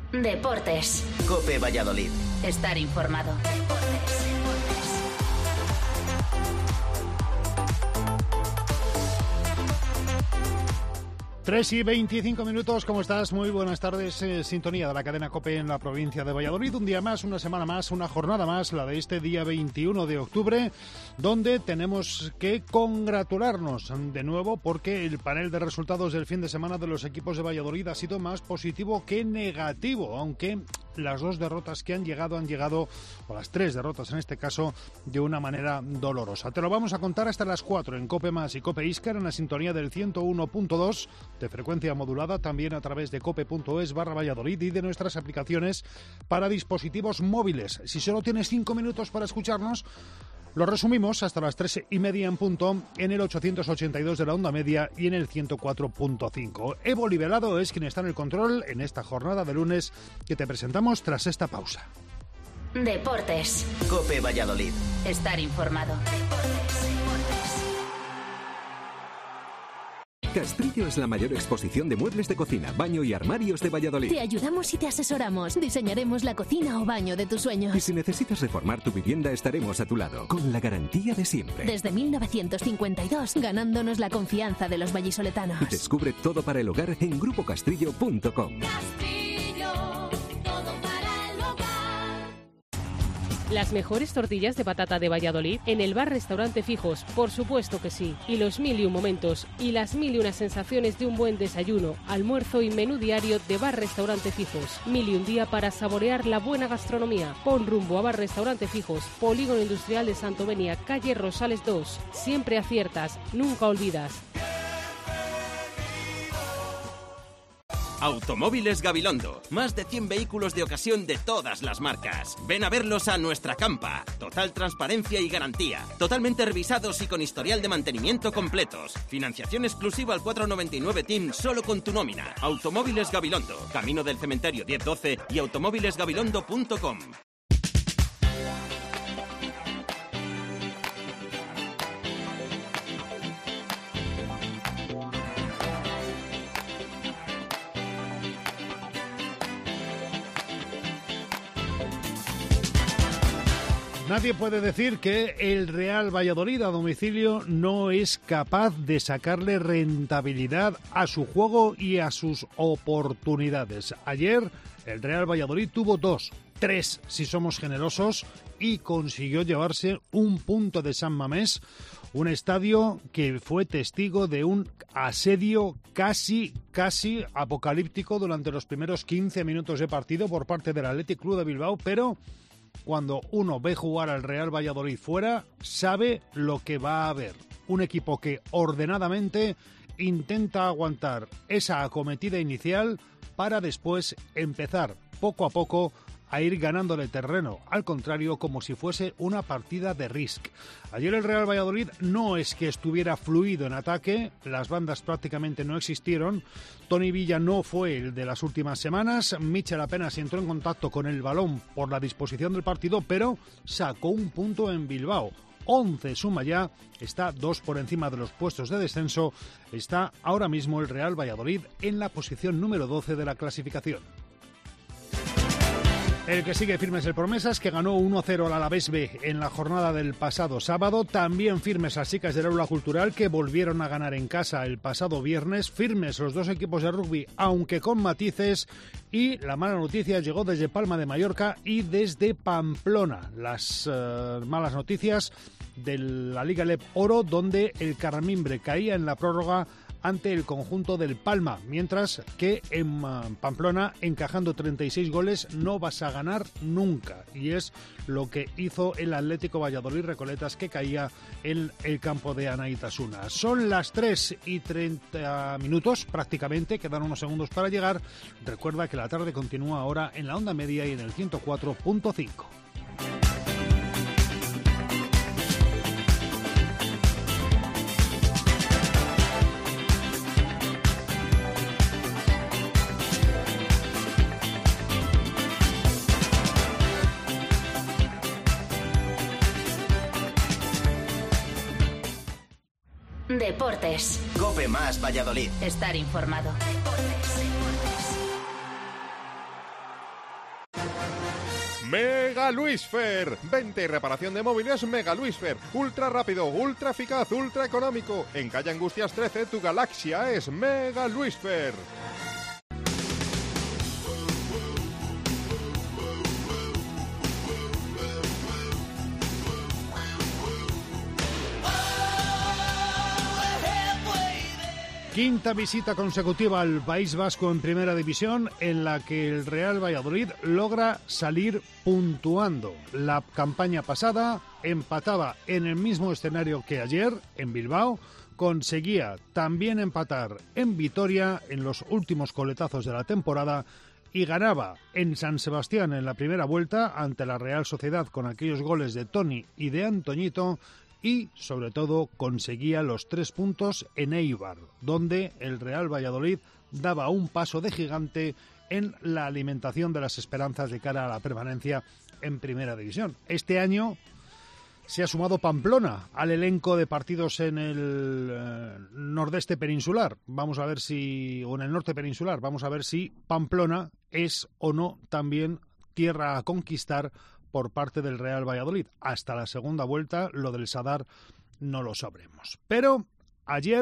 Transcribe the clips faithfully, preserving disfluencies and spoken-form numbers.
Deportes. COPE Valladolid. Estar informado. Deportes. tres y veinticinco minutos, ¿cómo estás? Muy buenas tardes, eh, sintonía de la cadena COPE en la provincia de Valladolid. Un día más, una semana más, una jornada más, la de este día veintiuno de octubre, donde tenemos que congratularnos de nuevo porque el panel de resultados del fin de semana de los equipos de Valladolid ha sido más positivo que negativo, aunque las dos derrotas que han llegado han llegado, o las tres derrotas en este caso, de una manera dolorosa. Te lo vamos a contar hasta las cuatro en COPE Más y COPE Íscar, en la sintonía del ciento uno punto dos de frecuencia modulada, también a través de cope.es barra Valladolid y de nuestras aplicaciones para dispositivos móviles. Si solo tienes cinco minutos para escucharnos, lo resumimos hasta las tres y media en punto en el ochocientos ochenta y dos de la onda media y en el ciento cuatro punto cinco. Evo Liberado es quien está en el control en esta jornada de lunes que te presentamos tras esta pausa. Deportes. COPE Valladolid. Estar informado. Deportes. Castrillo es la mayor exposición de muebles de cocina, baño y armarios de Valladolid. Te ayudamos y te asesoramos. Diseñaremos la cocina o baño de tus sueños. Y si necesitas reformar tu vivienda, estaremos a tu lado, con la garantía de siempre. Desde mil novecientos cincuenta y dos, ganándonos la confianza de los vallisoletanos. Descubre todo para el hogar en grupo castrillo punto com. Las mejores tortillas de patata de Valladolid en el bar Restaurante Fijos, por supuesto que sí. Y los mil y un momentos y las mil y unas sensaciones de un buen desayuno, almuerzo y menú diario de bar Restaurante Fijos. Mil y un día para saborear la buena gastronomía. Pon rumbo a bar Restaurante Fijos, Polígono Industrial de Santovenia, calle Rosales dos. Siempre aciertas, nunca olvidas. Automóviles Gabilondo. Más de cien vehículos de ocasión de todas las marcas. Ven a verlos a nuestra campa. Total transparencia y garantía. Totalmente revisados y con historial de mantenimiento completos. Financiación exclusiva al cuatro noventa y nueve T I M solo con tu nómina. Automóviles Gabilondo. Camino del Cementerio diez doce y automóviles gabilondo punto com. Nadie puede decir que el Real Valladolid a domicilio no es capaz de sacarle rentabilidad a su juego y a sus oportunidades. Ayer el Real Valladolid tuvo dos, tres si somos generosos, y consiguió llevarse un punto de San Mamés, un estadio que fue testigo de un asedio casi, casi apocalíptico durante los primeros quince minutos de partido por parte del Athletic Club de Bilbao, pero cuando uno ve jugar al Real Valladolid fuera, sabe lo que va a haber. Un equipo que ordenadamente intenta aguantar esa acometida inicial para después empezar poco a poco a ir ganándole terreno, al contrario, como si fuese una partida de Risk. Ayer el Real Valladolid no es que estuviera fluido en ataque, las bandas prácticamente no existieron, Toni Villa no fue el de las últimas semanas, Michel apenas entró en contacto con el balón por la disposición del partido, pero sacó un punto en Bilbao. once suma ya, está dos por encima de los puestos de descenso, está ahora mismo el Real Valladolid en la posición número doce de la clasificación. El que sigue firme es el Promesas, que ganó uno cero al Alavés B en la jornada del pasado sábado. También firmes las chicas del Aula Cultural, que volvieron a ganar en casa el pasado viernes. Firmes los dos equipos de rugby, aunque con matices. Y la mala noticia llegó desde Palma de Mallorca y desde Pamplona. Las uh, malas noticias de la Liga L E P Oro, donde el Carramimbre caía en la prórroga ante el conjunto del Palma, mientras que en Pamplona, encajando treinta y seis goles, no vas a ganar nunca, y es lo que hizo el Atlético Valladolid Recoletas, que caía en el campo de Anaitasuna. Son las tres y treinta minutos prácticamente, quedan unos segundos para llegar. Recuerda que la tarde continúa ahora en la onda media y en el ciento cuatro punto cinco. Deportes. COPE Más Valladolid. Estar informado. Deportes. Mega Luisfer. Venta y reparación de móviles Mega Luisfer. Ultra rápido, ultra eficaz, ultra económico. En calle Angustias trece, tu galaxia es Mega Luisfer. Quinta visita consecutiva al País Vasco en Primera División, en la que el Real Valladolid logra salir puntuando. La campaña pasada empataba en el mismo escenario que ayer, en Bilbao, conseguía también empatar en Vitoria en los últimos coletazos de la temporada y ganaba en San Sebastián en la primera vuelta ante la Real Sociedad con aquellos goles de Toni y de Antoñito. Y, sobre todo, conseguía los tres puntos en Eibar, donde el Real Valladolid daba un paso de gigante en la alimentación de las esperanzas de cara a la permanencia en Primera División. Este año se ha sumado Pamplona al elenco de partidos en el eh, nordeste peninsular. Vamos a ver si, o en el norte peninsular, vamos a ver si Pamplona es o no también tierra a conquistar por parte del Real Valladolid. Hasta la segunda vuelta, lo del Sadar no lo sabremos. Pero ayer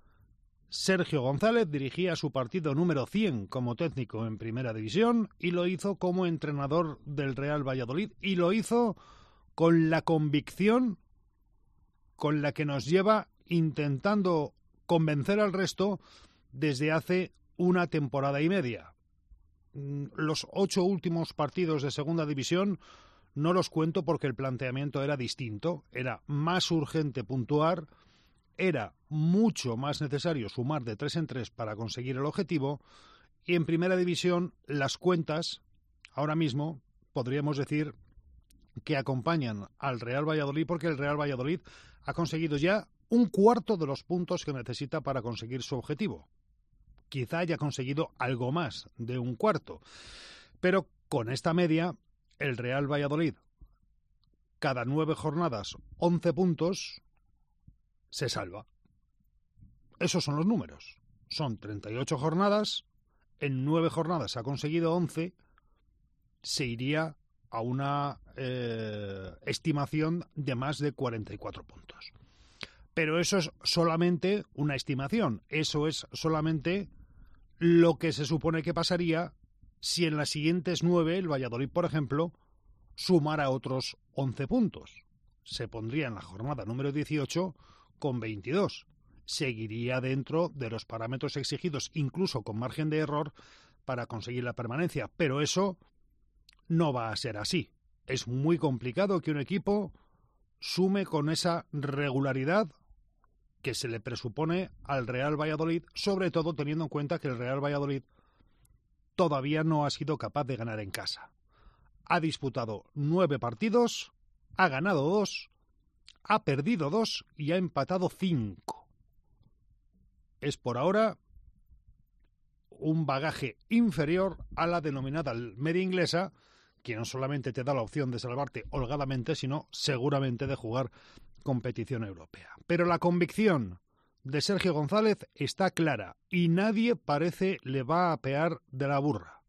Sergio González dirigía su partido número cien como técnico en Primera División y lo hizo como entrenador del Real Valladolid y lo hizo con la convicción con la que nos lleva intentando convencer al resto desde hace una temporada y media. Los ocho últimos partidos de Segunda División no los cuento porque el planteamiento era distinto, era más urgente puntuar, era mucho más necesario sumar de tres en tres para conseguir el objetivo, y en Primera División las cuentas, ahora mismo, podríamos decir que acompañan al Real Valladolid porque el Real Valladolid ha conseguido ya un cuarto de los puntos que necesita para conseguir su objetivo. Quizá haya conseguido algo más de un cuarto, pero con esta media el Real Valladolid, cada nueve jornadas, once puntos, se salva. Esos son los números. Son treinta y ocho jornadas, en nueve jornadas ha conseguido once, se iría a una eh, estimación de más de cuarenta y cuatro puntos. Pero eso es solamente una estimación, eso es solamente lo que se supone que pasaría si en las siguientes nueve el Valladolid, por ejemplo, sumara otros once puntos. Se pondría en la jornada número dieciocho con veintidós. Seguiría dentro de los parámetros exigidos, incluso con margen de error, para conseguir la permanencia. Pero eso no va a ser así. Es muy complicado que un equipo sume con esa regularidad que se le presupone al Real Valladolid, sobre todo teniendo en cuenta que el Real Valladolid todavía no ha sido capaz de ganar en casa. Ha disputado nueve partidos, ha ganado dos, ha perdido dos y ha empatado cinco. Es por ahora un bagaje inferior a la denominada media inglesa, que no solamente te da la opción de salvarte holgadamente, sino seguramente de jugar competición europea. Pero la convicción de Sergio González está clara y nadie parece le va a apear de la burra.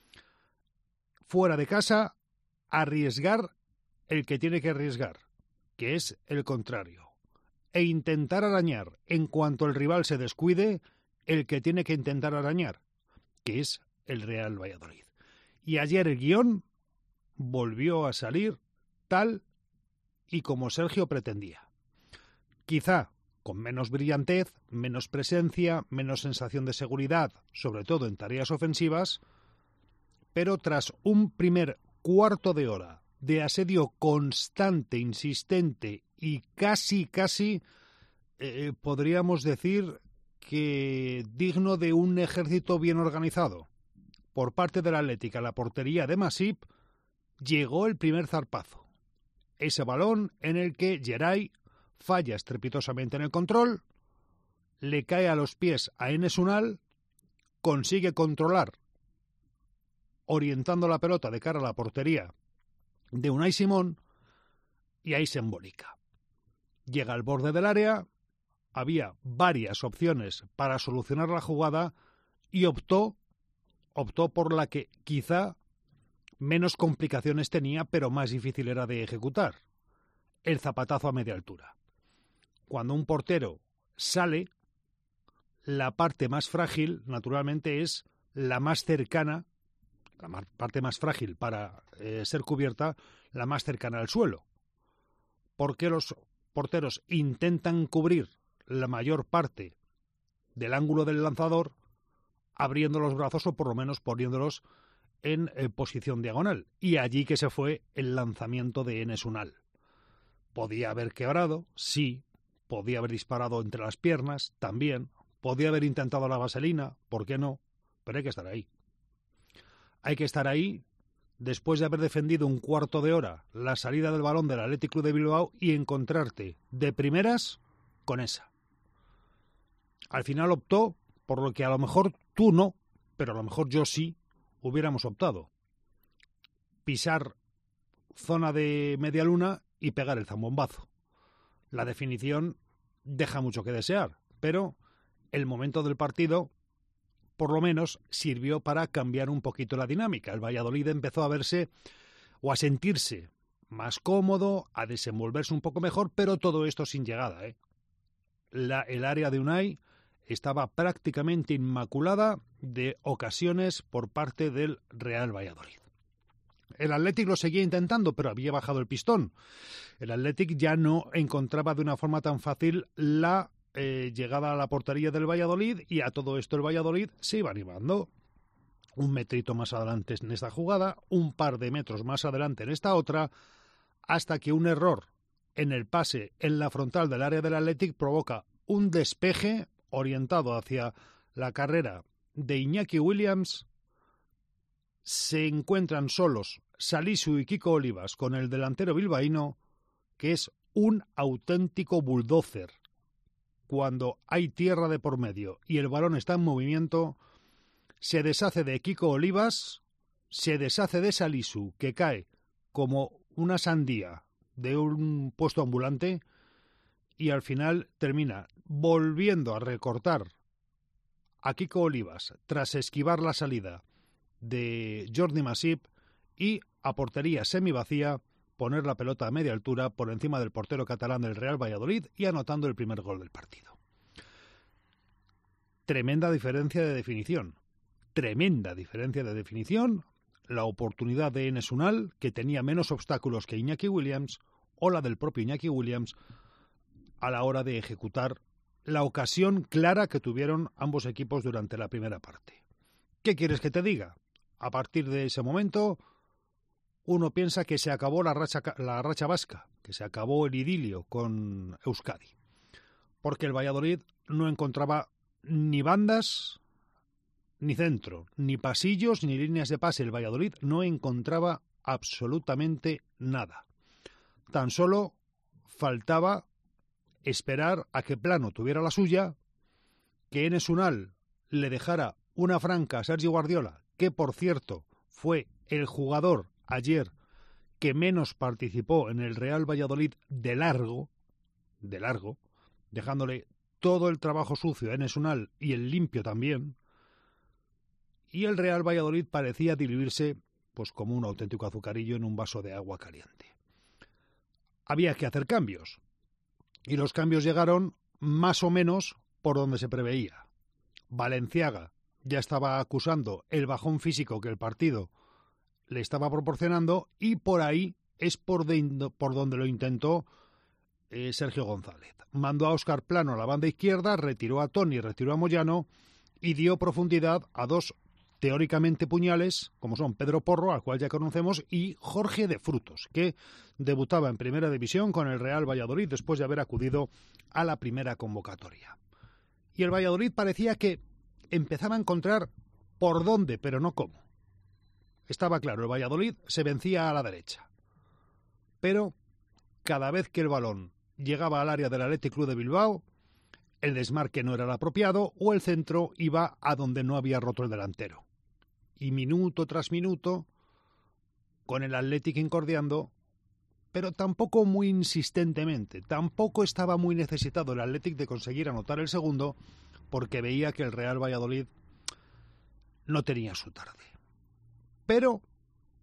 Fuera de casa, arriesgar el que tiene que arriesgar, que es el contrario, e intentar arañar en cuanto el rival se descuide el que tiene que intentar arañar, que es el Real Valladolid. Y ayer el guión volvió a salir tal y como Sergio pretendía. Quizá con menos brillantez, menos presencia, menos sensación de seguridad, sobre todo en tareas ofensivas, pero tras un primer cuarto de hora de asedio constante, insistente y casi, casi, eh, podríamos decir que digno de un ejército bien organizado, por parte del Atlético a la portería de Masip, llegó el primer zarpazo. Ese balón en el que Geray falla estrepitosamente en el control, le cae a los pies a Enes Unal, consigue controlar, orientando la pelota de cara a la portería de Unai Simón, y ahí se embolica. Llega al borde del área, había varias opciones para solucionar la jugada y optó, optó por la que quizá menos complicaciones tenía, pero más difícil era de ejecutar. El zapatazo a media altura. Cuando un portero sale, la parte más frágil, naturalmente, es la más cercana, la más, parte más frágil para eh, ser cubierta, la más cercana al suelo. Porque los porteros intentan cubrir la mayor parte del ángulo del lanzador abriendo los brazos o por lo menos poniéndolos en eh, posición diagonal. Y allí que se fue el lanzamiento de Enes Unal. Podía haber quebrado, sí. Podía haber disparado entre las piernas, también. Podía haber intentado la vaselina, ¿por qué no? Pero hay que estar ahí. Hay que estar ahí después de haber defendido un cuarto de hora la salida del balón del Athletic Club de Bilbao y encontrarte de primeras con esa. Al final optó por lo que a lo mejor tú no, pero a lo mejor yo sí hubiéramos optado. Pisar zona de media luna y pegar el zambombazo. La definición deja mucho que desear, pero el momento del partido, por lo menos, sirvió para cambiar un poquito la dinámica. El Valladolid empezó a verse o a sentirse más cómodo, a desenvolverse un poco mejor, pero todo esto sin llegada, ¿eh? La, el área de Unai estaba prácticamente inmaculada de ocasiones por parte del Real Valladolid. El Athletic lo seguía intentando, pero había bajado el pistón. El Athletic ya no encontraba de una forma tan fácil la eh, llegada a la portería del Valladolid, y a todo esto el Valladolid se iba animando. Un metrito más adelante en esta jugada, un par de metros más adelante en esta otra, hasta que un error en el pase en la frontal del área del Athletic provoca un despeje orientado hacia la carrera de Iñaki Williams. Se encuentran solos Salisu y Kiko Olivas con el delantero bilbaíno, que es un auténtico bulldozer. Cuando hay tierra de por medio y el balón está en movimiento, se deshace de Kiko Olivas, se deshace de Salisu, que cae como una sandía de un puesto ambulante, y al final termina volviendo a recortar a Kiko Olivas tras esquivar la salida de Jordi Masip y a portería semivacía poner la pelota a media altura por encima del portero catalán del Real Valladolid y anotando el primer gol del partido. Tremenda diferencia de definición. Tremenda diferencia de definición. La oportunidad de Enes Unal, que tenía menos obstáculos que Iñaki Williams, o la del propio Iñaki Williams a la hora de ejecutar la ocasión clara que tuvieron ambos equipos durante la primera parte. ¿Qué quieres que te diga? A partir de ese momento, uno piensa que se acabó la racha, la racha vasca, que se acabó el idilio con Euskadi, porque el Valladolid no encontraba ni bandas, ni centro, ni pasillos, ni líneas de pase. El Valladolid no encontraba absolutamente nada. Tan solo faltaba esperar a que Plano tuviera la suya, que Enes Unal le dejara una franca a Sergi Guardiola, que por cierto fue el jugador ayer que menos participó en el Real Valladolid de largo, de largo, dejándole todo el trabajo sucio a Enes Unal y el limpio también, y el Real Valladolid parecía diluirse pues como un auténtico azucarillo en un vaso de agua caliente. Había que hacer cambios, y los cambios llegaron más o menos por donde se preveía. Valenciaga ya estaba acusando el bajón físico que el partido le estaba proporcionando, y por ahí es por, de, por donde lo intentó eh, Sergio González. Mandó a Óscar Plano a la banda izquierda, retiró a Toni, retiró a Moyano y dio profundidad a dos teóricamente puñales, como son Pedro Porro, al cual ya conocemos, y Jorge de Frutos, que debutaba en Primera División con el Real Valladolid después de haber acudido a la primera convocatoria. Y el Valladolid parecía que empezaba a encontrar por dónde, pero no cómo. Estaba claro, el Valladolid se vencía a la derecha, pero cada vez que el balón llegaba al área del Athletic Club de Bilbao, el desmarque no era el apropiado o el centro iba a donde no había roto el delantero. Y minuto tras minuto, con el Athletic incordiando, pero tampoco muy insistentemente, tampoco estaba muy necesitado el Athletic de conseguir anotar el segundo, porque veía que el Real Valladolid no tenía su tarde. Pero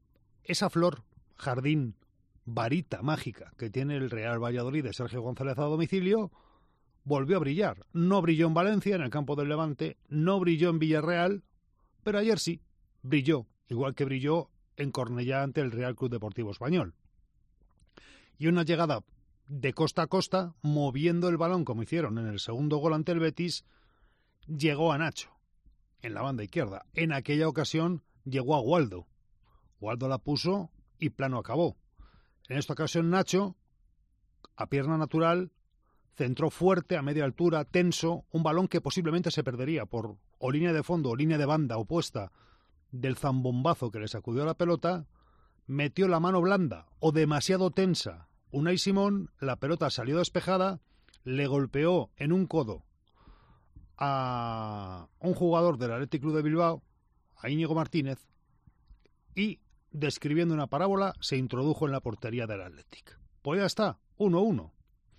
esa flor, jardín, varita mágica que tiene el Real Valladolid de Sergio González a domicilio, volvió a brillar. No brilló en Valencia, en el campo del Levante, no brilló en Villarreal, pero ayer sí, brilló, igual que brilló en Cornellá ante el Real Club Deportivo Español. Y una llegada de costa a costa, moviendo el balón como hicieron en el segundo gol ante el Betis, llegó a Nacho, en la banda izquierda. En aquella ocasión llegó a Waldo. Waldo la puso y plano acabó. En esta ocasión Nacho, a pierna natural, centró fuerte, a media altura, tenso, un balón que posiblemente se perdería por o línea de fondo o línea de banda opuesta del zambombazo que le sacudió la pelota, metió la mano blanda o demasiado tensa Unai Simón, la pelota salió despejada, le golpeó en un codo a un jugador del Athletic Club de Bilbao, a Íñigo Martínez, y describiendo una parábola se introdujo en la portería del Athletic. Pues ya está, uno uno.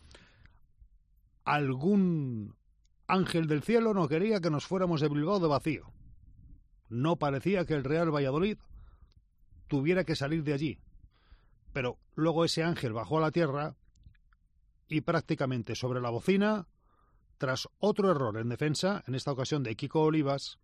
Algún ángel del cielo no quería que nos fuéramos de Bilbao de vacío. No parecía que el Real Valladolid tuviera que salir de allí. Pero luego ese ángel bajó a la tierra y prácticamente sobre la bocina, tras otro error en defensa, en esta ocasión de Kiko Olivas,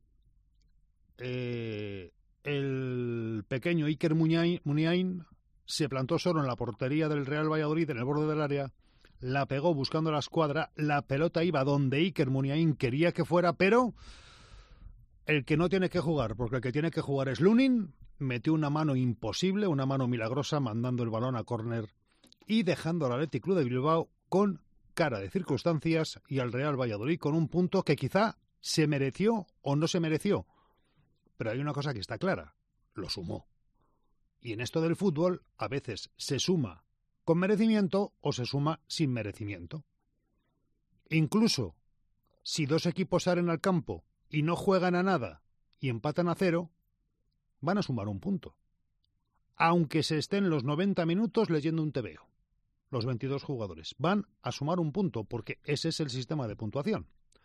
eh, el pequeño Iker Muniain se plantó solo en la portería del Real Valladolid, en el borde del área, la pegó buscando la escuadra, la pelota iba donde Iker Muniain quería que fuera, pero el que no tiene que jugar, porque el que tiene que jugar es Lunin, metió una mano imposible, una mano milagrosa, mandando el balón a córner y dejando al Athletic Club de Bilbao con cara de circunstancias y al Real Valladolid con un punto que quizá se mereció o no se mereció. Pero hay una cosa que está clara, lo sumó. Y en esto del fútbol a veces se suma con merecimiento o se suma sin merecimiento. Incluso si dos equipos salen al campo y no juegan a nada y empatan a cero, van a sumar un punto. Aunque se estén los noventa minutos leyendo un tebeo. Los veintidós jugadores van a sumar un punto porque ese es el sistema de puntuación.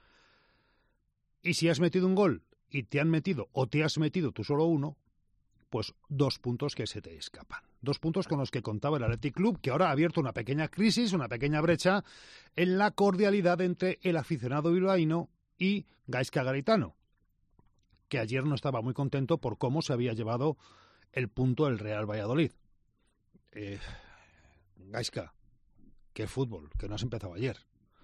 Y si has metido un gol y te han metido o te has metido tú solo uno, pues dos puntos que se te escapan. Dos puntos con los que contaba el Athletic Club, que ahora ha abierto una pequeña crisis, una pequeña brecha en la cordialidad entre el aficionado bilbaíno y Gaizka Garitano, que ayer no estaba muy contento por cómo se había llevado el punto del Real Valladolid. Eh, Gaizka, qué fútbol, que no has empezado ayer.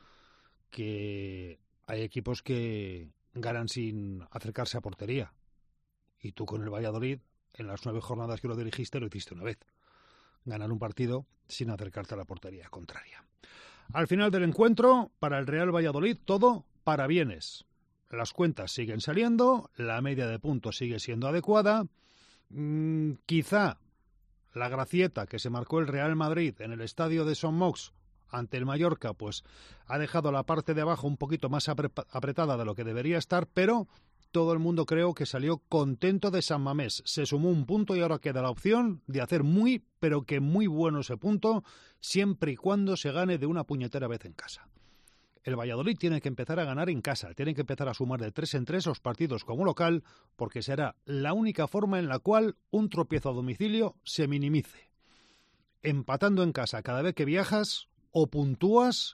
Que hay equipos que ganan sin acercarse a portería. Y tú con el Valladolid, en las nueve jornadas que lo dirigiste, lo hiciste una vez. Ganar un partido sin acercarte a la portería contraria. Al final del encuentro, para el Real Valladolid, todo para bienes. Las cuentas siguen saliendo, la media de puntos sigue siendo adecuada. Mm, quizá la gracieta que se marcó el Real Madrid en el estadio de Son Moix ante el Mallorca, pues ha dejado la parte de abajo un poquito más apretada de lo que debería estar, pero todo el mundo creo que salió contento de San Mamés. Se sumó un punto y ahora queda la opción de hacer muy, pero que muy bueno ese punto, siempre y cuando se gane de una puñetera vez en casa. El Valladolid tiene que empezar a ganar en casa, tiene que empezar a sumar de tres en tres los partidos como local, porque será la única forma en la cual un tropiezo a domicilio se minimice. Empatando en casa cada vez que viajas, o puntúas,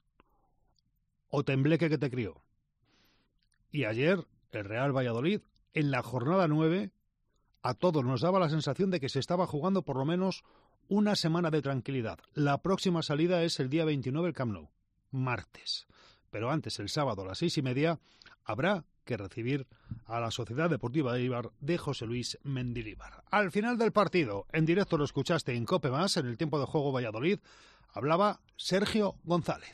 o tembleque que te crió. Y ayer, el Real Valladolid, en la jornada nueve, a todos nos daba la sensación de que se estaba jugando por lo menos una semana de tranquilidad. La próxima salida es el día veintinueve, el Camp Nou, martes. Pero antes, el sábado a las seis y media, habrá que recibir a la Sociedad Deportiva de Eibar de José Luis Mendilibar. Al final del partido, en directo lo escuchaste en COPE Más, en el tiempo de juego Valladolid, hablaba Sergio González.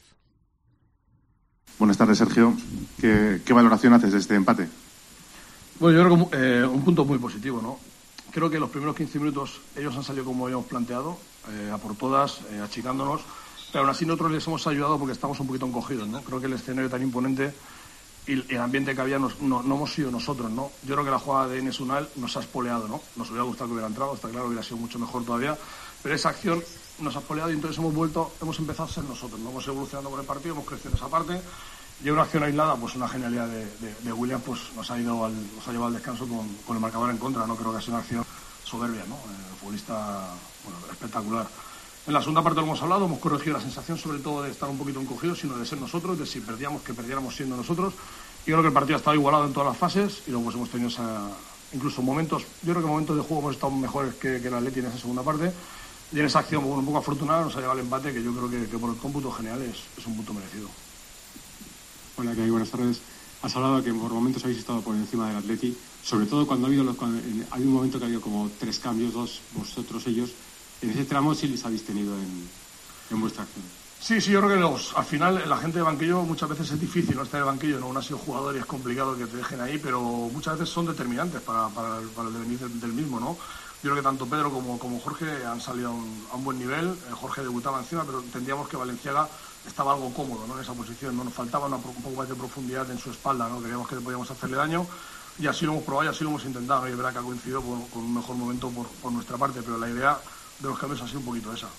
Buenas tardes, Sergio. ¿Qué, qué valoración haces de este empate? Bueno, yo creo que eh, un punto muy positivo, ¿no? Creo que los primeros quince minutos ellos han salido como habíamos planteado, eh, a por todas, eh, achicándonos, pero aún así nosotros les hemos ayudado porque estamos un poquito encogidos, ¿no? Creo que el escenario tan imponente y el ambiente que había nos, no, no hemos sido nosotros, ¿no? Yo creo que la jugada de Enes Unal nos ha espoleado, ¿no? Nos hubiera gustado que hubiera entrado, está claro que hubiera sido mucho mejor todavía, pero esa acción nos ha espoleado y entonces hemos vuelto, hemos empezado a ser nosotros, ¿no? Hemos evolucionado por el partido, hemos crecido en esa parte y una acción aislada, pues una genialidad de, de, de William, pues nos ha ido al, nos ha llevado al descanso con, con el marcador en contra, ¿no? Creo que ha sido una acción soberbia, ¿no? Eh, futbolista, bueno, espectacular. En la segunda parte lo hemos hablado, hemos corregido la sensación sobre todo de estar un poquito encogidos, sino de ser nosotros, de si perdíamos, que perdiéramos siendo nosotros. Yo creo que el partido ha estado igualado en todas las fases y luego pues hemos tenido esa, incluso momentos, yo creo que momentos de juego hemos estado mejores que, que el Atleti en esa segunda parte. Y en esa acción, bueno, un poco afortunada, nos ha llegado el empate, que yo creo que, que por el cómputo general es, es un punto merecido. Hola, ¿qué hay? Buenas tardes. Has hablado que por momentos habéis estado por encima del Atleti, sobre todo cuando ha habido, los, cuando, hay un momento que ha habido como tres cambios, dos vosotros, ellos. En ese tramo sí les habéis tenido en, en vuestra acción. Sí, sí, yo creo que los, al final la gente de banquillo muchas veces es difícil no estar en el banquillo, no, uno ha sido jugador y es complicado que te dejen ahí, pero muchas veces son determinantes para, para, el, para el devenir del, del mismo, ¿no? Yo creo que tanto Pedro como, como Jorge han salido a un, a un buen nivel. Eh, Jorge debutaba encima, pero entendíamos que Valenciaga estaba algo cómodo, ¿no? En esa posición, no nos faltaba una, un poco más de profundidad en su espalda, ¿no? Creíamos que podíamos hacerle daño y así lo hemos probado y así lo hemos intentado, ¿no? Y es verdad que ha coincidido con, con un mejor momento por, por nuestra parte, pero la idea de los cambios ha sido un poquito esa.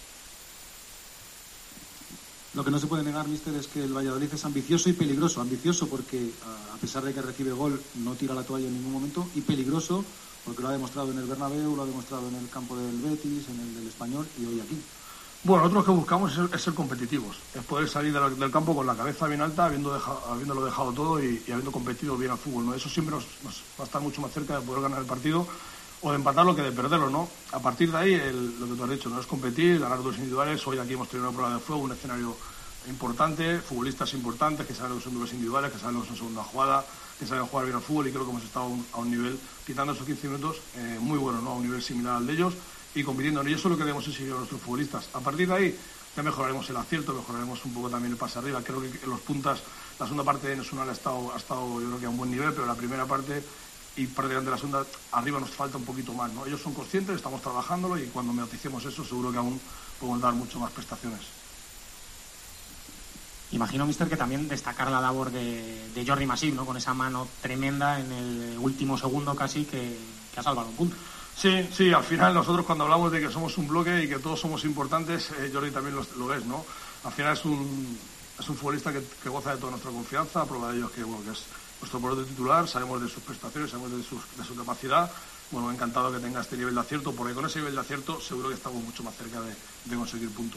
Lo que no se puede negar, míster, es que el Valladolid es ambicioso y peligroso. Ambicioso porque, a pesar de que recibe gol, no tira la toalla en ningún momento, y peligroso porque lo ha demostrado en el Bernabéu, lo ha demostrado en el campo del Betis, en el del Español y hoy aquí. Bueno, nosotros lo que buscamos es ser, es ser competitivos, es poder salir del, del campo con la cabeza bien alta, habiendo dejado, habiéndolo dejado todo y, y habiendo competido bien al fútbol, ¿no? Eso siempre nos, nos va a estar mucho más cerca de poder ganar el partido o de empatarlo que de perderlo, ¿no? A partir de ahí, el, lo que tú has dicho, no es competir, ganar dos individuales. Hoy aquí hemos tenido una prueba de fuego, un escenario importante, futbolistas importantes que saben lo que son duelos individuales, que saben lo que son segunda jugada, que saben jugar bien al fútbol, y creo que hemos estado a un, a un nivel, quitando esos quince minutos, eh, muy bueno, ¿no? A un nivel similar al de ellos y compitiendo. Y eso es lo que debemos exigir a nuestros futbolistas. A partir de ahí ya mejoraremos el acierto, mejoraremos un poco también el pase arriba. Creo que en los puntas, la segunda parte de Nacional ha estado, ha estado yo creo que a un buen nivel, pero la primera parte y parte de la segunda arriba nos falta un poquito más, ¿no? Ellos son conscientes, estamos trabajándolo y cuando noticemos eso seguro que aún podemos dar mucho más prestaciones. Imagino, míster, que también destacar la labor de, de Jordi Masip, ¿no? Con esa mano tremenda en el último segundo casi que, que ha salvado un punto. Sí, sí, al final nosotros cuando hablamos de que somos un bloque y que todos somos importantes, eh, Jordi también lo, lo es, ¿no? Al final es un, es un futbolista que, que goza de toda nuestra confianza, prueba de ello que, bueno, que es nuestro portero titular, sabemos de sus prestaciones, sabemos de su, de su capacidad. Bueno, encantado que tenga este nivel de acierto, porque con ese nivel de acierto seguro que estamos mucho más cerca de, de conseguir puntos.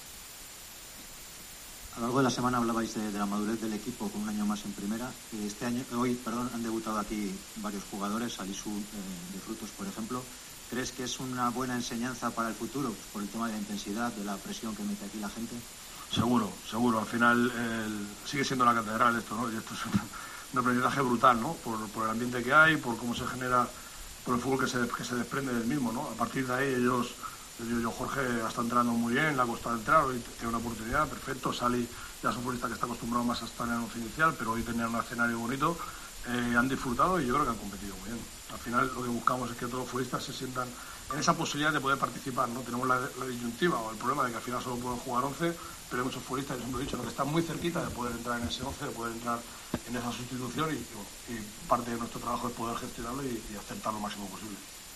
A lo largo de la semana hablabais de, de la madurez del equipo con un año más en primera. Este año, hoy, perdón, han debutado aquí varios jugadores, Alisu eh, de Frutos, por ejemplo. ¿Crees que es una buena enseñanza para el futuro, pues, por el tema de la intensidad, de la presión que mete aquí la gente? Seguro, seguro. Al final el, sigue siendo la catedral esto, ¿no? Y esto es un, un aprendizaje brutal, ¿no? Por, por el ambiente que hay, por cómo se genera, por el fútbol que se, que se desprende del mismo, ¿no? A partir de ahí ellos... Yo, yo, Jorge está entrando muy bien, le ha costado entrar, hoy tiene una oportunidad, perfecto. Sali ya es un futbolista que está acostumbrado más a estar en el once inicial, pero hoy tenían un escenario bonito, eh, han disfrutado y yo creo que han competido muy bien. Al final lo que buscamos es que todos los futbolistas se sientan en esa posibilidad de poder participar, ¿no? Tenemos la, la disyuntiva o el problema de que al final solo pueden jugar once, pero hay muchos futbolistas, yo siempre he dicho, ¿no? Que están muy cerquita de poder entrar en ese once, de poder entrar en esa sustitución y, y, y parte de nuestro trabajo es poder gestionarlo y, y acertar lo máximo posible.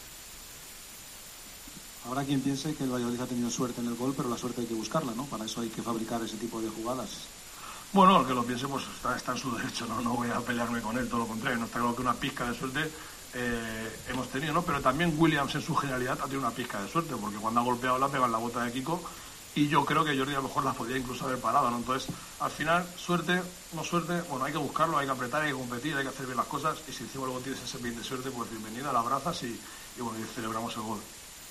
Habrá quien piense que el Valladolid ha tenido suerte en el gol, pero la suerte hay que buscarla, ¿no? Para eso hay que fabricar ese tipo de jugadas. Bueno, el que lo piense pues está, está en su derecho, ¿no? No voy a pelearme con él, todo lo contrario. No está claro que una pizca de suerte eh, hemos tenido, ¿no? Pero también Williams en su genialidad ha tenido una pizca de suerte, porque cuando ha golpeado la pega en la bota de Kiko y yo creo que Jordi a lo mejor las podría incluso haber parado, ¿no? Entonces, al final, suerte, no suerte, bueno, hay que buscarlo, hay que apretar, hay que competir, hay que hacer bien las cosas y si encima luego tienes ese bien de suerte, pues bienvenida, la abrazas y, y bueno, y celebramos el gol.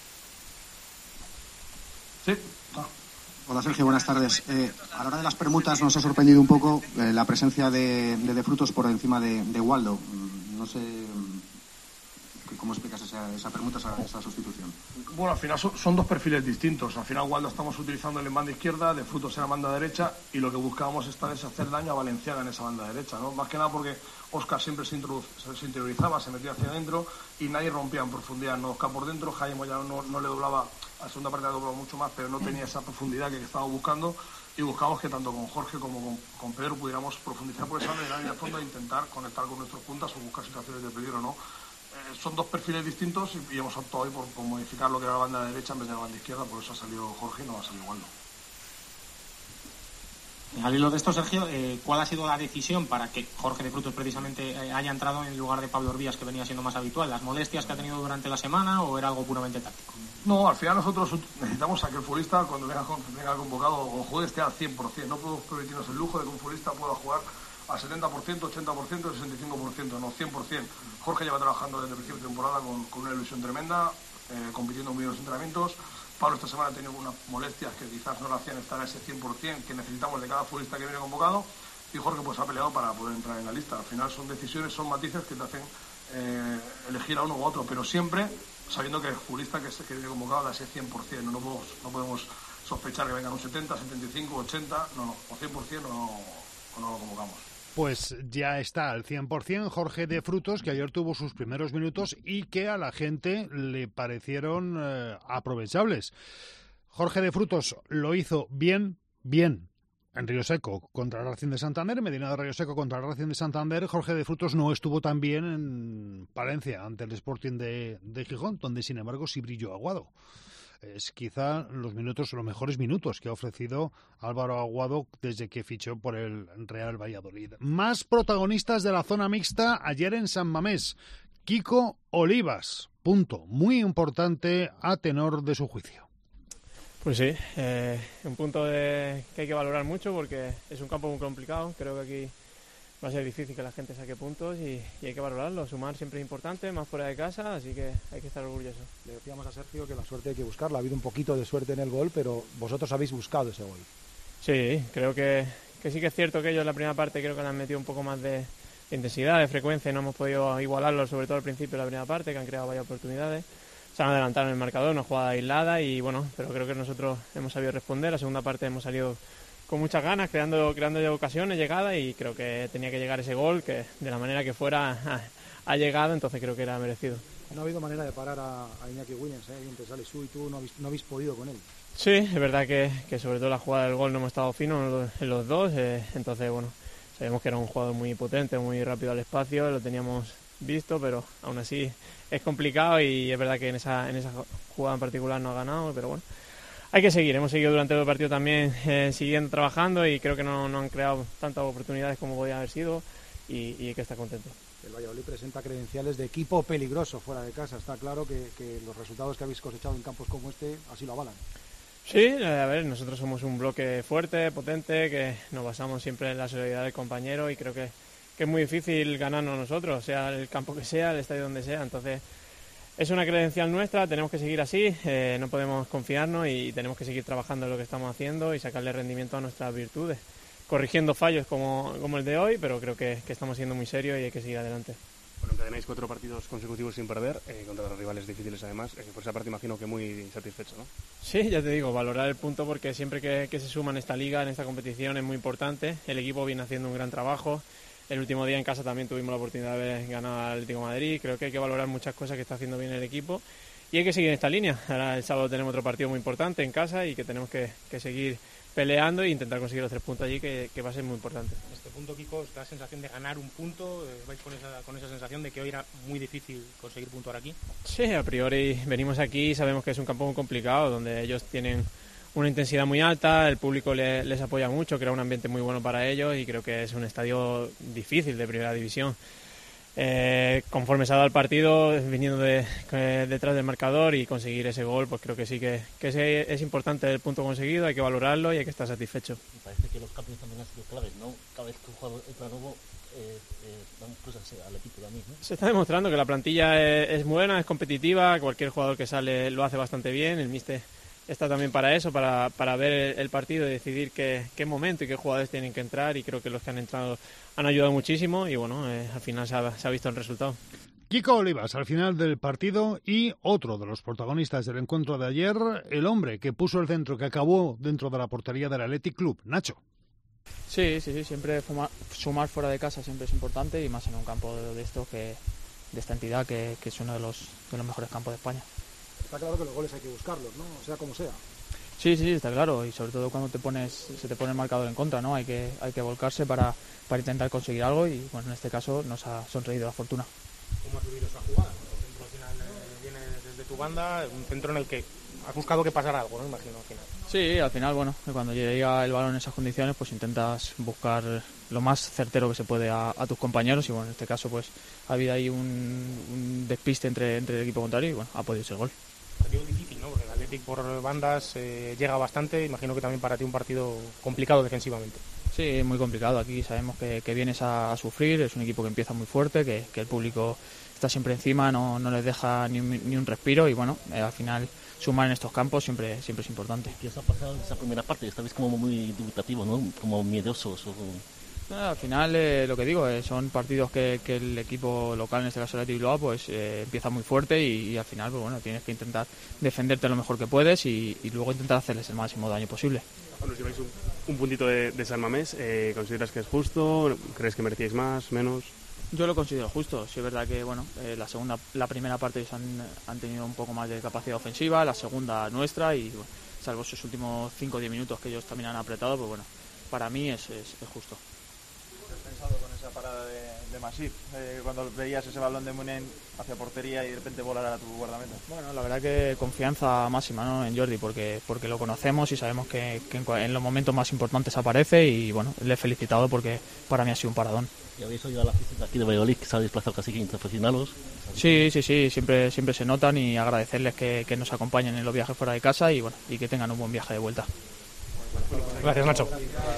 Sí. Ah. Hola Sergio, buenas tardes. Eh, a la hora de las permutas nos ha sorprendido un poco eh, la presencia de, de, de Frutos por encima de, de Waldo. No sé cómo explicas esa, esa permuta, esa, esa sustitución. Bueno, al final son, son dos perfiles distintos. Al final Waldo estamos utilizando en banda izquierda, de Frutos en la banda derecha y lo que buscábamos esta vez es hacer daño a Valenciaga en esa banda derecha, ¿no? Más que nada porque Óscar siempre se, se interiorizaba, se metía hacia adentro y nadie rompía en profundidad, no Óscar por dentro, Jaime ya no, no le doblaba, a la segunda parte le doblaba mucho más, pero no tenía esa profundidad que, que estábamos buscando y buscamos que tanto con Jorge como con, con Pedro pudiéramos profundizar por esa manera y al fondo e intentar conectar con nuestros puntas o buscar situaciones de peligro, ¿no? Eh, son dos perfiles distintos y, y hemos optado hoy por, por modificar lo que era la banda derecha en vez de la banda izquierda, por eso ha salido Jorge y no ha salido Waldo. Al hilo de esto, Sergio, eh, ¿cuál ha sido la decisión para que Jorge de Frutos precisamente eh, haya entrado en lugar de Pablo Orbías, que venía siendo más habitual? ¿Las molestias que ha tenido durante la semana o era algo puramente táctico? No, al final nosotros necesitamos a que el futbolista, cuando venga, venga convocado o juegue, esté al cien por ciento. No podemos permitirnos el lujo de que un futbolista pueda jugar al setenta por ciento, ochenta por ciento, sesenta y cinco por ciento, no, cien por ciento. Jorge lleva trabajando desde el principio de temporada con, con una ilusión tremenda, eh, compitiendo muy bien en los entrenamientos. Pablo esta semana ha tenido unas molestias que quizás no le hacían estar a ese cien por ciento que necesitamos de cada futbolista que viene convocado, y Jorge pues ha peleado para poder entrar en la lista. Al final son decisiones, son matices que te hacen eh, elegir a uno u otro, pero siempre sabiendo que el futbolista que, que viene convocado da ese cien por ciento. No, no, podemos, no podemos sospechar que vengan un setenta, setenta y cinco, ochenta, no, no, o cien por ciento no, o no lo convocamos. Pues ya está al cien por ciento Jorge de Frutos, que ayer tuvo sus primeros minutos y que a la gente le parecieron eh, aprovechables. Jorge de Frutos lo hizo bien, bien. En Río Seco contra el Racing de Santander, Medina de Río Seco contra el Racing de Santander. Jorge de Frutos no estuvo tan bien en Palencia ante el Sporting de, de Gijón, donde sin embargo sí brilló Aguado. Es quizá los minutos, los mejores minutos que ha ofrecido Álvaro Aguado desde que fichó por el Real Valladolid. Más protagonistas de la zona mixta ayer en San Mamés. Kiko Olivas, punto muy importante a tenor de su juicio. Pues sí, eh, un punto de, que hay que valorar mucho porque es un campo muy complicado. Creo que aquí va a ser difícil que la gente saque puntos y, y hay que valorarlo. Sumar siempre es importante, más fuera de casa, así que hay que estar orgulloso. Le decíamos a Sergio que la suerte hay que buscarla. Ha habido un poquito de suerte en el gol, pero vosotros habéis buscado ese gol. Sí, creo que, que sí que es cierto que ellos en la primera parte creo que le han metido un poco más de, de intensidad, de frecuencia, y no hemos podido igualarlo, sobre todo al principio de la primera parte, que han creado varias oportunidades. Se han adelantado en el marcador, una jugada aislada y bueno, pero creo que nosotros hemos sabido responder. La segunda parte hemos salido con muchas ganas, creando, creando ocasiones, llegadas, y creo que tenía que llegar ese gol, que de la manera que fuera ha, ha llegado, entonces creo que era merecido. No ha habido manera de parar a, a Iñaki Williams, ¿eh? Entre Sales y tú no habéis, no habéis podido con él. Sí, es verdad que, que sobre todo la jugada del gol no hemos estado finos en los, en los dos, eh, entonces bueno, sabemos que era un jugador muy potente, muy rápido al espacio, lo teníamos visto, pero aún así es complicado y es verdad que en esa, en esa jugada en particular no ha ganado, pero bueno, hay que seguir. Hemos seguido durante todo el partido también eh, siguiendo trabajando y creo que no, no han creado tantas oportunidades como podían haber sido y, y hay que estar contento. El Valladolid presenta credenciales de equipo peligroso fuera de casa. Está claro que, que los resultados que habéis cosechado en campos como este así lo avalan. Sí, a ver, nosotros somos un bloque fuerte, potente, que nos basamos siempre en la solidaridad del compañero y creo que, que es muy difícil ganarnos nosotros, sea el campo que sea, el estadio donde sea. Entonces es una credencial nuestra, tenemos que seguir así, eh, no podemos confiarnos y tenemos que seguir trabajando en lo que estamos haciendo y sacarle rendimiento a nuestras virtudes, corrigiendo fallos como, como el de hoy, pero creo que, que estamos siendo muy serios y hay que seguir adelante. Bueno, encadenáis cuatro partidos consecutivos sin perder, eh, contra los rivales difíciles además, eh, por esa parte imagino que muy satisfecho, ¿no? Sí, ya te digo, valorar el punto porque siempre que, que se suma en esta liga, en esta competición es muy importante, el equipo viene haciendo un gran trabajo, el último día en casa también tuvimos la oportunidad de ganar al Atlético de Madrid, creo que hay que valorar muchas cosas que está haciendo bien el equipo y hay que seguir en esta línea. Ahora el sábado tenemos otro partido muy importante en casa y que tenemos que, que seguir peleando e intentar conseguir los tres puntos allí, que, que va a ser muy importante. En este punto, Kiko, ¿os da la sensación de ganar un punto? ¿Vais con esa, con esa sensación de que hoy era muy difícil conseguir puntuar aquí? Sí, a priori venimos aquí y sabemos que es un campo muy complicado, donde ellos tienen una intensidad muy alta, el público le, les apoya mucho, crea un ambiente muy bueno para ellos y creo que es un estadio difícil de primera división. Eh, conforme se ha dado el partido, viniendo de, eh, detrás del marcador y conseguir ese gol, pues creo que sí que, que es, es importante el punto conseguido, hay que valorarlo y hay que estar satisfecho. Me parece que los cambios también han sido claves, ¿no? Cada vez que un jugador entra nuevo, eh, eh, dan cosas al equipo también, ¿no? Se está demostrando que la plantilla es, es buena, es competitiva, cualquier jugador que sale lo hace bastante bien, el míster está también para eso, para, para ver el partido y decidir qué, qué momento y qué jugadores tienen que entrar y creo que los que han entrado han ayudado muchísimo y bueno, eh, al final se ha, se ha visto el resultado. Kiko Olivas al final del partido y otro de los protagonistas del encuentro de ayer, el hombre que puso el centro, que acabó dentro de la portería del Athletic Club, Nacho. Sí, sí, sí, siempre fumar, sumar fuera de casa siempre es importante y más en un campo de, de esto que de esta entidad que, que es uno de los, de los mejores campos de España. Está claro que los goles hay que buscarlos, ¿no? Sea como sea. Sí, sí, está claro, y sobre todo cuando te pones, se te pone el marcador en contra, ¿no? Hay que, hay que volcarse para, para intentar conseguir algo y bueno, en este caso nos ha sonreído la fortuna. ¿Cómo has vivido esa jugada? El centro al final eh, viene desde tu banda, un centro en el que has buscado que pasara algo, ¿no? Imagino, al final. Sí, al final, bueno, cuando llega el balón en esas condiciones, pues intentas buscar lo más certero que se puede a, a tus compañeros y, bueno, en este caso, pues ha habido ahí un, un despiste entre, entre el equipo contrario y, bueno, ha podido ser gol. Partido difícil, ¿no? Porque el Athletic por bandas eh, llega bastante, imagino que también para ti un partido complicado defensivamente. Sí, muy complicado. Aquí sabemos que, que vienes a, a sufrir, es un equipo que empieza muy fuerte, que, que el público está siempre encima, no, no les deja ni un, ni un respiro y, bueno, eh, al final sumar en estos campos siempre siempre es importante. ¿Qué os ha pasado en esa primera parte? Esta vez como muy dubitativo, ¿no? Como miedosos. O... No, al final, eh, lo que digo, eh, son partidos que, que el equipo local, en este caso el Athletic Bilbao, pues eh, empieza muy fuerte y, y al final, pues bueno, tienes que intentar defenderte lo mejor que puedes y, y luego intentar hacerles el máximo daño posible. Bueno, os lleváis un, un puntito de, de San Mamés, eh, ¿consideras que es justo? ¿Crees que merecíais más, menos? Yo lo considero justo. Sí es verdad que, bueno, eh, la segunda, la primera parte ellos han, han tenido un poco más de capacidad ofensiva, la segunda nuestra y, bueno, salvo esos últimos cinco o diez minutos que ellos también han apretado, pues bueno, para mí es, es, es justo. ¿Qué has pensado con esa parada de, de Masip? Eh, cuando veías ese balón de Munen hacia portería y de repente volar a tu guardameta. Bueno, la verdad que confianza máxima, ¿no?, en Jordi, porque porque lo conocemos y sabemos que, que en, en los momentos más importantes aparece y, bueno, le he felicitado porque para mí ha sido un paradón. ¿Y habéis oído a la afición aquí de Valladolid que se ha desplazado casi quince aficionados? Sí, sí, sí, siempre siempre se notan y agradecerles que, que nos acompañen en los viajes fuera de casa y, bueno, y que tengan un buen viaje de vuelta. Gracias, Nacho.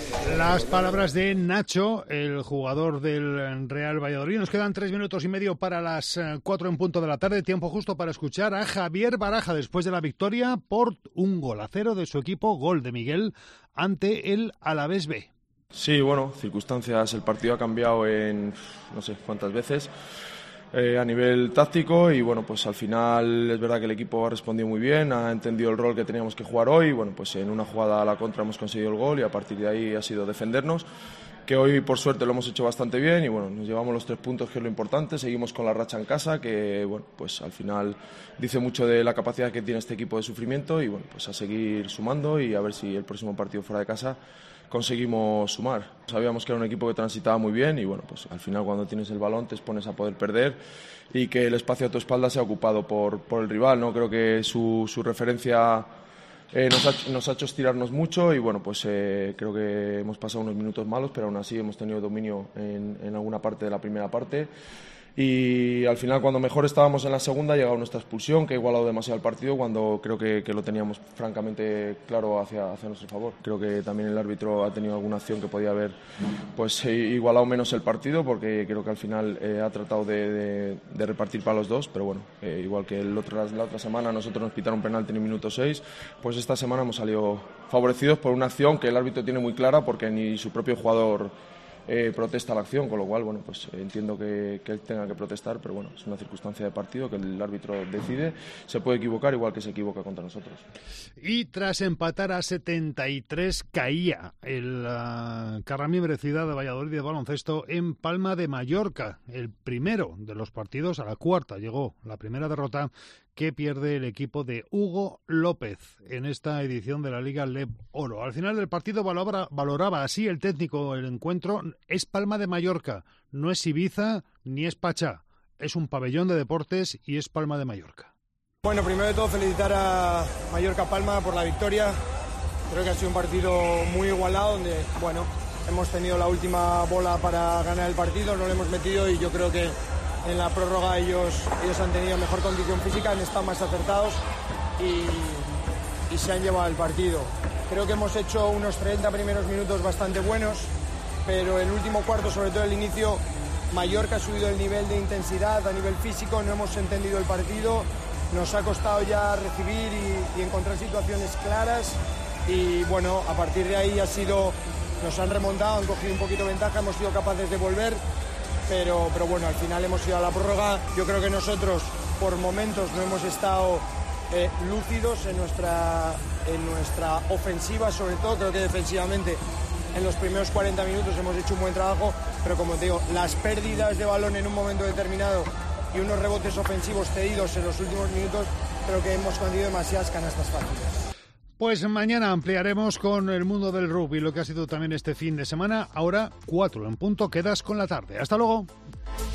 Las palabras de Nacho, el jugador del Real Valladolid. Nos quedan tres minutos y medio para las cuatro en punto de la tarde. Tiempo justo para escuchar a Javier Baraja después de la victoria por un gol a cero de su equipo, gol de Miguel, ante el Alavés B. Sí, bueno, circunstancias. El partido ha cambiado en no sé cuántas veces. Eh, a nivel táctico y bueno, pues al final es verdad que el equipo ha respondido muy bien, ha entendido el rol que teníamos que jugar hoy, bueno, pues en una jugada a la contra hemos conseguido el gol y a partir de ahí ha sido defendernos, que hoy por suerte lo hemos hecho bastante bien y bueno, nos llevamos los tres puntos, que es lo importante, seguimos con la racha en casa, que bueno, pues al final dice mucho de la capacidad que tiene este equipo de sufrimiento y bueno, pues a seguir sumando y a ver si el próximo partido fuera de casa conseguimos sumar. Sabíamos que era un equipo que transitaba muy bien y bueno, pues al final cuando tienes el balón te expones a poder perder y que el espacio a tu espalda sea ocupado por, por el rival, ¿no? Creo que su, su referencia eh, nos, ha, nos ha hecho estirarnos mucho y bueno, pues eh, creo que hemos pasado unos minutos malos, pero aún así hemos tenido dominio en, en alguna parte de la primera parte. Y al final, cuando mejor estábamos en la segunda, ha llegado nuestra expulsión, que ha igualado demasiado el partido, cuando creo que, que lo teníamos francamente claro hacia, hacia nuestro favor. Creo que también el árbitro ha tenido alguna acción que podía haber pues, igualado menos el partido, porque creo que al final eh, ha tratado de, de, de repartir para los dos, pero bueno, eh, igual que el otro, la otra semana nosotros nos pitaron penalti en el minuto seis, pues esta semana hemos salido favorecidos por una acción que el árbitro tiene muy clara, porque ni su propio jugador Eh, protesta la acción, con lo cual bueno, pues eh, entiendo que, que él tenga que protestar, pero bueno, es una circunstancia de partido que el árbitro decide, se puede equivocar igual que se equivoca contra nosotros. Y tras empatar a setenta y tres caía el uh, Carramimbre Ciudad de Valladolid de baloncesto en Palma de Mallorca, el primero de los partidos. A la cuarta llegó la primera derrota que pierde el equipo de Hugo López en esta edición de la Liga L E B Oro. Al final del partido valora, valoraba así el técnico el encuentro. Es Palma de Mallorca, no es Ibiza ni es Pachá, es un pabellón de deportes y es Palma de Mallorca. Bueno, primero de todo felicitar a Mallorca Palma por la victoria. Creo que ha sido un partido muy igualado donde, bueno, hemos tenido la última bola para ganar el partido, no lo hemos metido y yo creo que en la prórroga ellos, ellos han tenido mejor condición física, han estado más acertados y, y se han llevado el partido. Creo que hemos hecho unos treinta primeros minutos bastante buenos, pero el último cuarto, sobre todo el inicio, Mallorca ha subido el nivel de intensidad a nivel físico, no hemos entendido el partido, nos ha costado ya recibir y, y encontrar situaciones claras y bueno, a partir de ahí ha sido, nos han remontado, han cogido un poquito de ventaja, hemos sido capaces de volver. Pero, pero bueno, al final hemos ido a la prórroga. Yo creo que nosotros por momentos no hemos estado eh, lúcidos en nuestra, en nuestra ofensiva, sobre todo creo que defensivamente en los primeros cuarenta minutos hemos hecho un buen trabajo, pero como te digo, las pérdidas de balón en un momento determinado y unos rebotes ofensivos cedidos en los últimos minutos, creo que hemos conseguido demasiadas canastas fáciles. Pues mañana ampliaremos con el mundo del rugby, lo que ha sido también este fin de semana. Ahora, cuatro en punto, quedas con la tarde. Hasta luego.